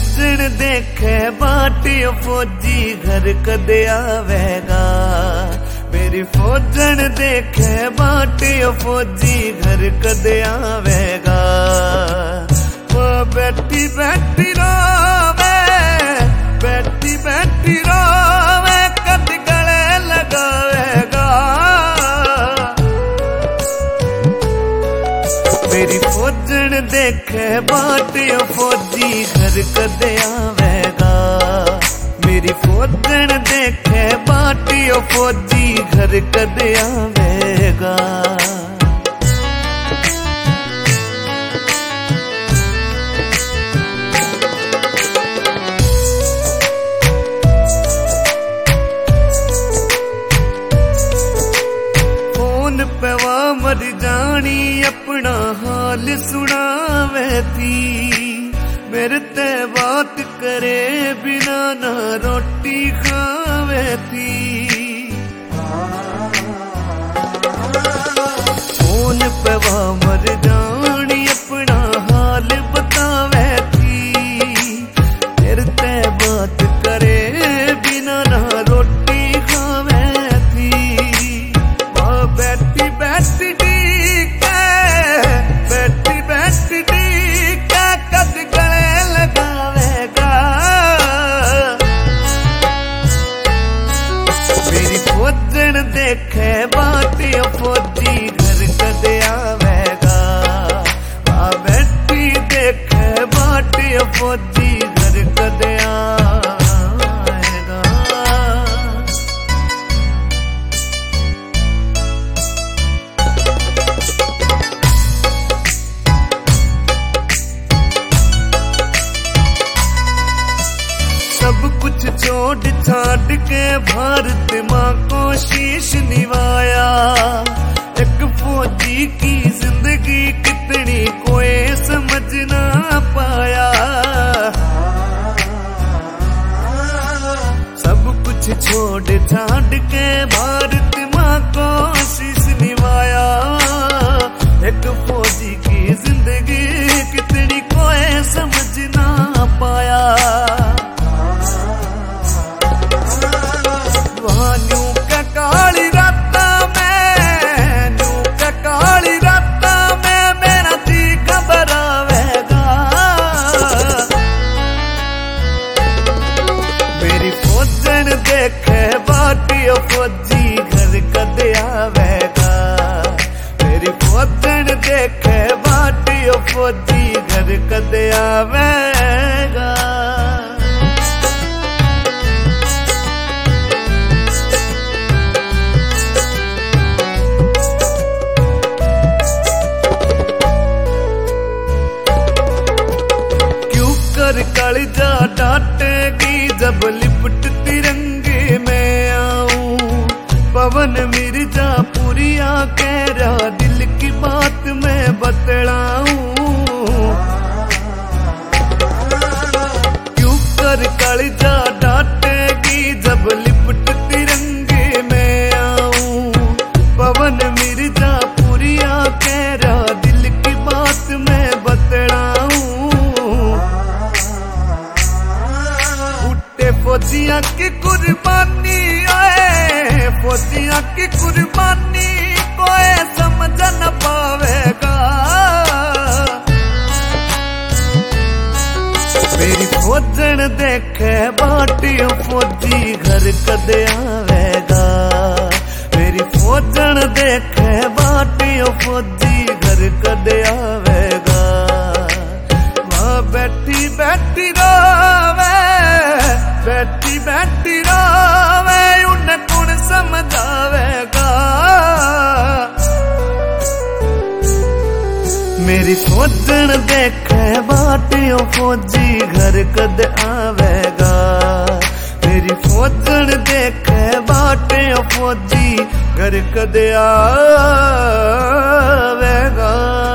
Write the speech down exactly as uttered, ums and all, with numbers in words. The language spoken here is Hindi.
फौजन देखे बाटियो फौजी घर कदे आवेगा। मेरी फौजन देखे बाटियो फौजी घर कदे आवेगा। वो बैठी बैठी रोवे, बैठी बैठी रोवे, कद गले लगावेगा। मेरी फौजन देखे बाटियो फौजी घर कदे आवेगा। मेरी फौजन देखे बाटियो फौजी घर कदे आवेगा। फोन पे वा मर जानी अपना हाल सुनावे थी। मेरे ते बात करे बिना ना रोटी खावे थी। फोन पे वा मर जानी अपना हाल बतावे थी। मेरे ते बात करे बिना ना रोटी खावे थी। वो बैठी बैठी टीके, बैठी बैठी टीके, कद गले लगावेगा। मेरी फौजन देखे बाटियो फौजी घर कदे आवेगा। आ बैठी देखे बाटियो फौजी घर कदे आवेगा। सब कुछ छोड़ छाड़ के भारत माँ को शीश निवाया। एक फौजी की जिंदगी कितनी कोई समझ ना पाया। सब कुछ छोड़ छाड़ के भारत माँ को शीश निवाया। एक फौजी की जिंदगी कितनी कोई समझ ना पाया। न्यू का काली राता में, न्यू का काली राता में मेरा जी घबरावेगा। मेरी फौजन देखे बाटियो फौजी घर कदे आवेगा। मेरी फौजन देखे बाटियो फौजी घर कदे आवेगा। कालिजा डांटेगी जब लिपट तिरंगे में आऊं। पवन मिर्जापुरिया कह रहा दिल की बात मैं बतलाऊं। क्यों कर कालिजा डांटेगी जब लिपट तिरंगे में आऊं। पवन मिर्जापुरिया कह रहा दिल की बात मैं बतलाऊं। फौजियां की कुर्बानी आए, फौजियां की कुर्बानी कोई समझ न पावेगा। मेरी फौजन देखे बाटियो फौजी घर कदे आवेगा। मेरी फौजन देखे बाटियो फौजी घर कदे आवेगा। वहाँ बैठी बैठी रोवे, बैठी बैठी रोवे, उन्हें कौन समझावेगा। मेरी फौजन देखे बाटियो फौजी घर कद आवेगा। मेरी फौजन देखे बाटियो फौजी घर कद आवेगा।